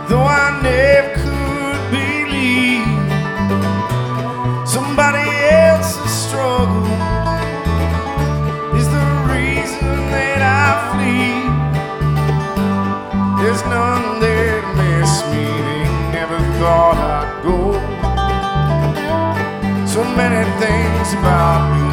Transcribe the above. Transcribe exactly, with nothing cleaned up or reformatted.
though I never could believe somebody else's struggle is the reason that I flee. There's none there to miss me, they never thought I'd go. So many things about me